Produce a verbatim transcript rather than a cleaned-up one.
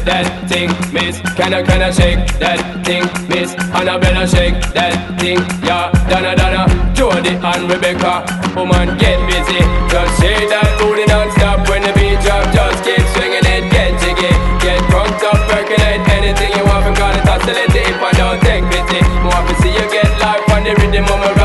that thing, miss. Can I, can I shake that thing, miss? Annabella shake that thing, yeah. Donna, Donna, Jody and Rebecca, woman get busy. Just shake that booty non-stop when the beat drop. Just keep swinging it, get jiggy. Get drunk up, percolate anything you want. Because it's oscillate if I don't take pity. More to see you get life on the rhythm of my